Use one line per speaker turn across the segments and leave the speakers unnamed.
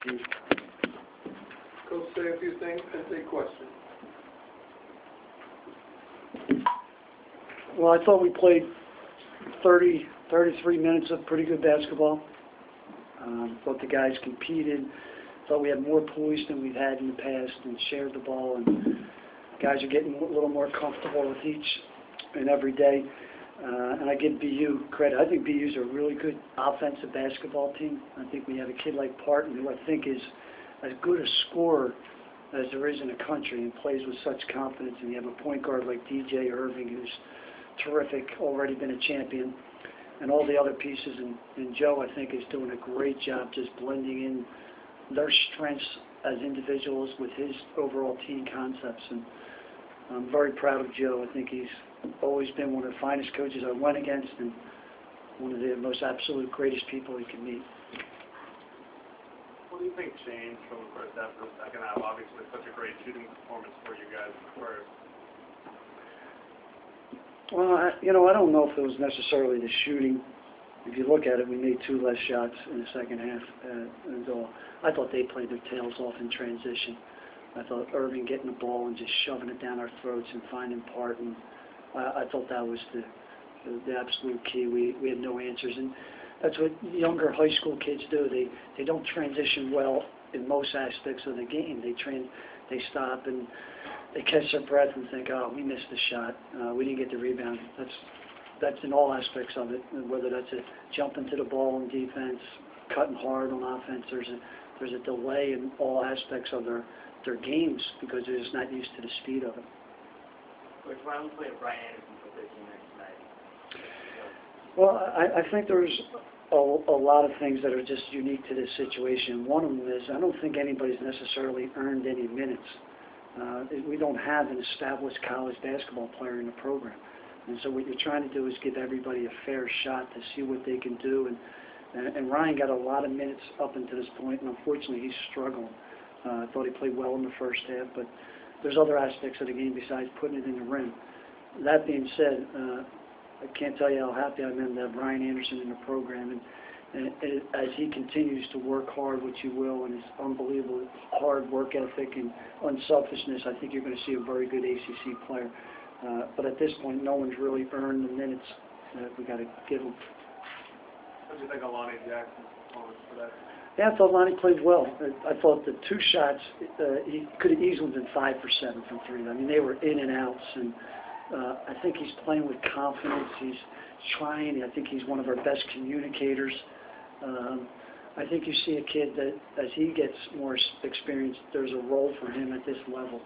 Coach, say a few things and take questions.
Well, I thought we played 33 minutes of pretty good basketball. Thought the guys competed. Thought we had more poise than we've had in the past and shared the ball. And guys are getting a little more comfortable with each and every day. And I give BU credit. I think BU's a really good offensive basketball team. I think we have a kid like Parton, who I think is as good a scorer as there is in the country and plays with such confidence. And you have a point guard like DJ Irving, who's terrific, already been a champion. And all the other pieces. And Joe, I think, is doing a great job just blending in their strengths as individuals with his overall team concepts. And I'm very proud of Joe. I think he's always been one of the finest coaches I went against and one of the most absolute greatest people you can meet.
What do you think changed from the first half to the second half? Obviously, such a great shooting performance for you guys in the first.
Well, I don't know if it was necessarily the shooting. If you look at it, we made 2 less shots in the second half. And I thought they played their tails off in transition. I thought Irving getting the ball and just shoving it down our throats and finding Parton. I thought that was the absolute key. We had no answers, and that's what younger high school kids do. They don't transition well in most aspects of the game. They stop and they catch their breath and think, oh, we missed the shot. We didn't get the rebound. That's in all aspects of it, whether that's a jumping to the ball in defense, cutting hard on offense. There's a delay in all aspects of their games because they're just not used to the speed of it.
Coach, why don't we play Brian Anderson for 15 minutes tonight?
Well, I think there's a lot of things that are just unique to this situation. One of them is I don't think anybody's necessarily earned any minutes. We don't have an established college basketball player in the program. And so what you're trying to do is give everybody a fair shot to see what they can do. And Ryan got a lot of minutes up until this point, and unfortunately he's struggling. I thought he played well in the first half, but there's other aspects of the game besides putting it in the rim. That being said, I can't tell you how happy I am to have Brian Anderson in the program. And as he continues to work hard, which he will, and his unbelievable hard work ethic and unselfishness, I think you're going to see a very good ACC player. But at this point, no one's really earned the minutes that we got to give them.
What do you think of Lonnie Jackson's performance for that?
Yeah, I thought Lonnie played well. I thought the 2 shots, he could have easily been 5 for 7 from 3. I mean, they were in and outs, and I think he's playing with confidence. He's trying. I think he's one of our best communicators. I think you see a kid that, as he gets more experience, there's a role for him at this level.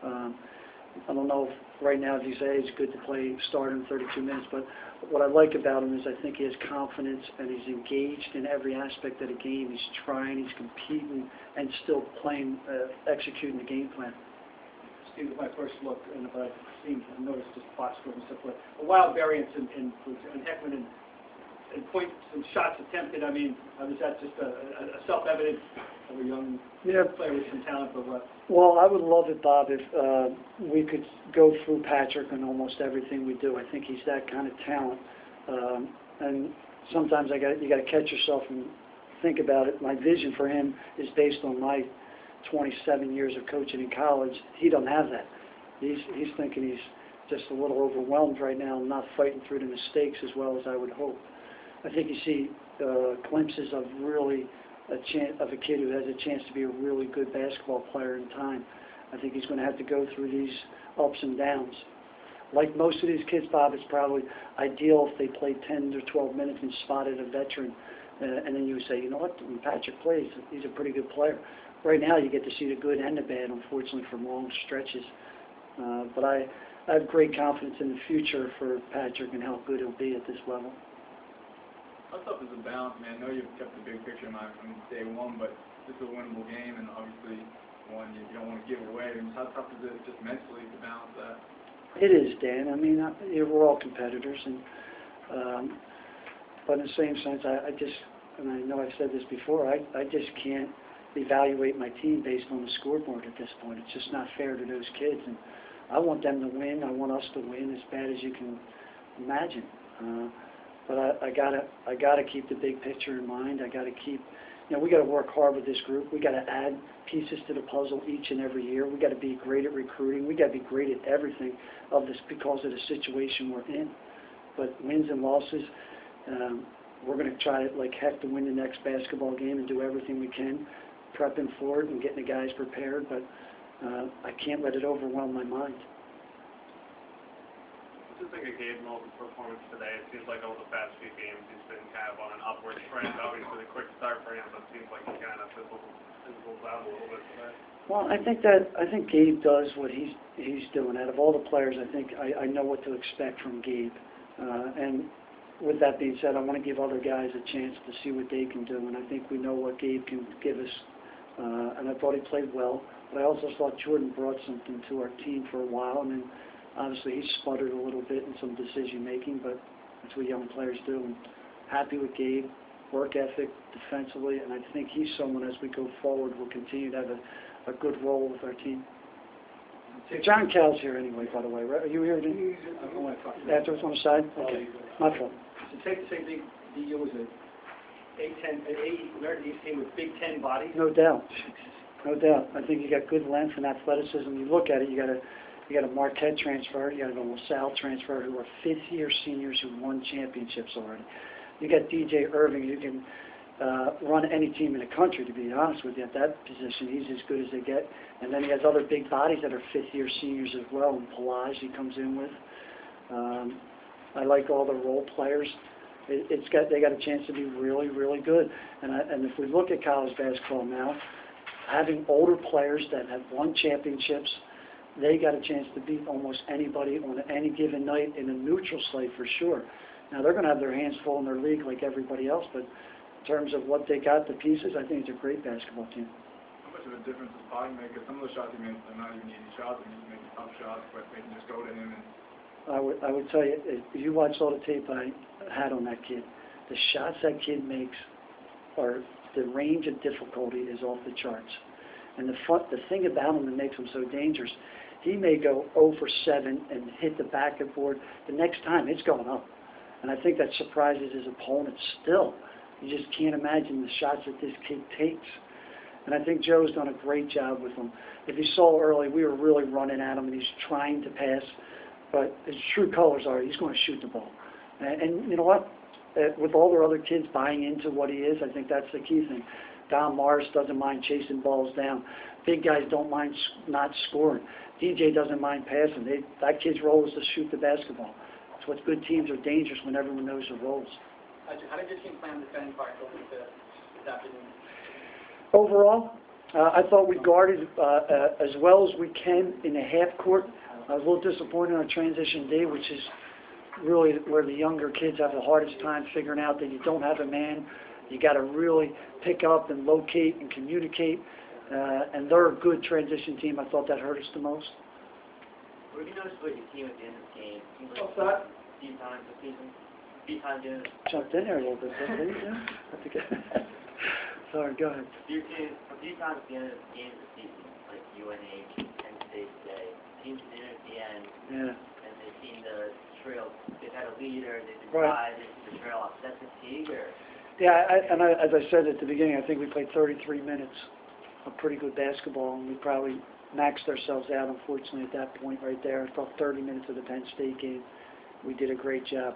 I don't know if right now, as you say, it's good to start in 32 minutes, but what I like about him is I think he has confidence and he's engaged in every aspect of the game. He's trying, he's competing, and still playing, executing the game plan.
Steve, my first look, and if I've noticed just box score and stuff, but a wild variance in Heckman and points and shots attempted. I mean, is that just a self-evident of a young player with some talent, but what?
Well, I would love it, Bob, if we could go through Patrick on almost everything we do. I think he's that kind of talent. And sometimes you got to catch yourself and think about it. My vision for him is based on my 27 years of coaching in college. He doesn't have that. He's thinking he's just a little overwhelmed right now and not fighting through the mistakes as well as I would hope. I think you see glimpses of really a kid who has a chance to be a really good basketball player in time. I think he's going to have to go through these ups and downs. Like most of these kids, Bob, it's probably ideal if they played 10 or 12 minutes and spotted a veteran. And then you would say, you know what, when Patrick plays, he's a pretty good player. Right now you get to see the good and the bad, unfortunately, for long stretches. But I have great confidence in the future for Patrick and how good he'll be at this level.
How tough is the balance, man? I know you've kept the big picture in mind from day one, but this is a winnable game, and obviously one you don't want to give away. I mean, how tough is it just mentally to balance that?
It is, Dan. I mean, we're all competitors, and but in the same sense, I just, and I know I've said this before, I just can't evaluate my team based on the scoreboard at this point. It's just not fair to those kids, and I want them to win. I want us to win as bad as you can imagine. But I gotta keep the big picture in mind. I gotta keep you know, we got to work hard with this group. We got to add pieces to the puzzle each and every year. We got to be great at recruiting. We got to be great at everything of this because of the situation we're in. But wins and losses, we're going to try like heck to win the next basketball game and do everything we can, prepping for it and getting the guys prepared. But I can't let it overwhelm my mind.
What do you think of Gabe Knowles' performance today? It seems like over the past few games he's been kind of on an upward trend. Obviously, a quick start for him, but it seems like he kind of fizzles out a little bit today.
Well, I think Gabe does what he's doing. Out of all the players, I think I know what to expect from Gabe. And with that being said, I want to give other guys a chance to see what they can do. And I think we know what Gabe can give us. And I thought he played well. But I also thought Jordan brought something to our team for a while. And then obviously he sputtered a little bit in some decision making, but that's what young players do. And happy with Gabe, work ethic defensively, and I think he's someone as we go forward will continue to have a good role with our team. John Cal's here anyway, by the way, right? Are you here? Afterwards on the side? Okay, my fault.
It's safe to say DU was an American East team with Big Ten bodies.
No doubt. No doubt. I think you got good length and athleticism. You look at it, you got a Marquette transfer, you got a LaSalle transfer who are fifth-year seniors who won championships already. You got DJ Irving, who can run any team in the country, to be honest with you, at that position. He's as good as they get. And then he has other big bodies that are fifth-year seniors as well, and Pelage he comes in with. I like all the role players. They got a chance to be really, really good. And if we look at college basketball now, having older players that have won championships, they got a chance to beat almost anybody on any given night in a neutral slate for sure. Now, they're going to have their hands full in their league like everybody else, but in terms of what they got, the pieces, I think it's a great basketball team.
How much of a difference does Bogdan make? Because some of the shots he makes are not even easy shots, and he's making tough shots, but they can just go to him. And
I would tell you, if you watch all the tape I had on that kid, the shots that kid makes are, the range of difficulty is off the charts. And the thing about him that makes him so dangerous, he may go 0 for 7 and hit the back of the board. The next time, it's going up. And I think that surprises his opponents still. You just can't imagine the shots that this kid takes. And I think Joe's done a great job with him. If you saw early, we were really running at him, and he's trying to pass. But his true colors are he's going to shoot the ball. And you know what? With all their other kids buying into what he is, I think that's the key thing. Don Morris doesn't mind chasing balls down. Big guys don't mind not scoring. DJ doesn't mind passing. That kid's role is to shoot the basketball. That's what good teams are dangerous when everyone knows their roles.
How did your team play on the defending part going into this afternoon?
Overall, I thought we guarded as well as we can in the half court. I was a little disappointed on transition day, which is really where the younger kids have the hardest time figuring out that you don't have a man. You got to really pick up and locate and communicate. And they're a good transition team. I thought that hurt us the most.
What have you noticed with your team at the end of the game? Seems like
What's that?
a few times this season. A few times in
Jumped in there a little bit, didn't you? Have to get Sorry, go ahead.
a few times at the end of the game this season, like UNH, Penn State today, teams in at the end, and they've seen the trail. They've had a leader. They've been
Right.
tied. They've seen the trail off. Is that fatigue or?
Yeah, as I said at the beginning, I think we played 33 minutes of pretty good basketball, and we probably maxed ourselves out, unfortunately, at that point right there. I thought 30 minutes of the Penn State game, we did a great job.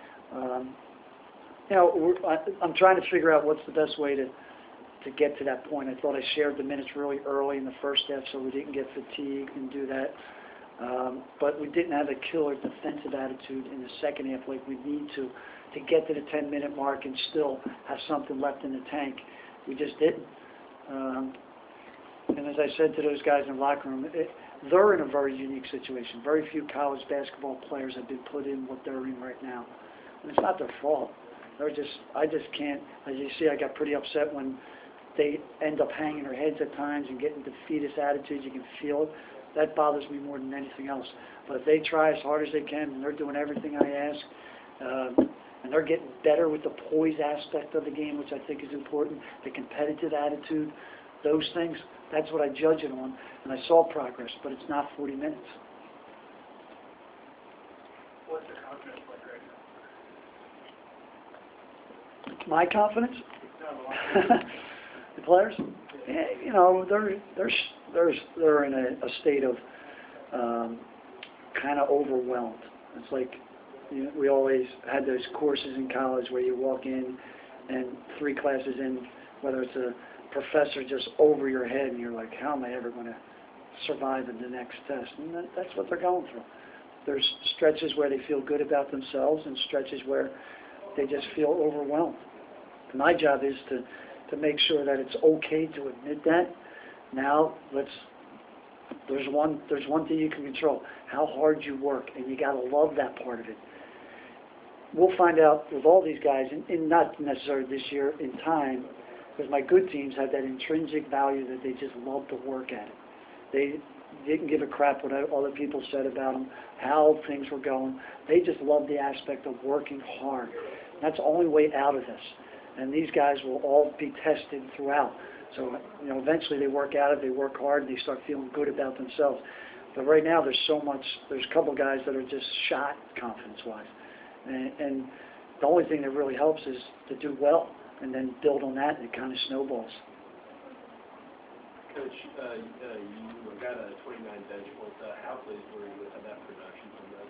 I'm trying to figure out what's the best way to get to that point. I thought I shared the minutes really early in the first half so we didn't get fatigued and do that. But we didn't have a killer defensive attitude in the second half like we need to get to the 10-minute mark and still have something left in the tank. We just didn't. And as I said to those guys in the locker room, they're in a very unique situation. Very few college basketball players have been put in what they're in right now. And it's not their fault. I just can't. As you see, I got pretty upset when they end up hanging their heads at times and getting defeatist attitudes. You can feel it. That bothers me more than anything else. But if they try as hard as they can, and they're doing everything I ask, and they're getting better with the poise aspect of the game, which I think is important, the competitive attitude, those things, that's what I judge it on. And I saw progress, but it's not 40 minutes.
What's your confidence like right now?
My confidence? players, you know, they're in a state of kind of overwhelmed. It's like, you know, we always had those courses in college where you walk in and 3 classes in, whether it's a professor just over your head, and you're like, how am I ever going to survive in the next test? And that's what they're going through. There's stretches where they feel good about themselves and stretches where they just feel overwhelmed. My job is to make sure that it's okay to admit that. Now, there's one thing you can control, how hard you work, and you got to love that part of it. We'll find out with all these guys, and not necessarily this year, in time, because my good teams have that intrinsic value that they just love to work at it. They didn't give a crap what other people said about them, how things were going. They just love the aspect of working hard. That's the only way out of this. And these guys will all be tested throughout. So, you know, eventually they work out of it, they work hard, and they start feeling good about themselves. But right now there's a couple guys that are just shot confidence-wise. And the only thing that really helps is to do well and then build on that, and it kind of snowballs.
Coach, you got a 29 bench. How pleased were you with that production from that?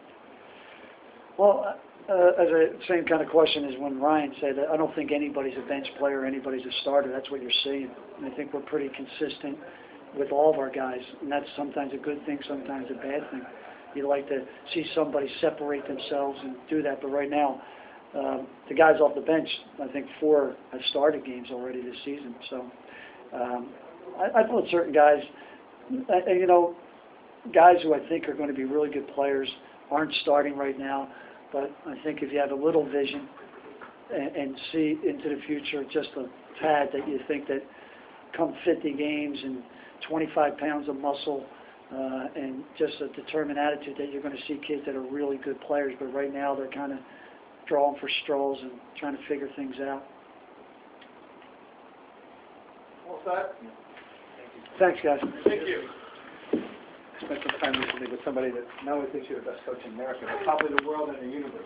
Well, as a same kind of question as when Ryan said, I don't think anybody's a bench player, anybody's a starter. That's what you're seeing. And I think we're pretty consistent with all of our guys, and that's sometimes a good thing, sometimes a bad thing. You like to see somebody separate themselves and do that, but right now, the guys off the bench, I think 4 have started games already this season. So I thought certain guys, you know, guys who I think are going to be really good players aren't starting right now, but I think if you have a little vision and see into the future just a tad, that you think that come 50 games and 25 pounds of muscle and just a determined attitude, that you're going to see kids that are really good players. But right now they're kind of drawing for straws and trying to figure things out.
All set?
Thanks, guys.
Thank you.
I spent some time recently with somebody that not only thinks you're the best coach in America, but probably the world and the universe.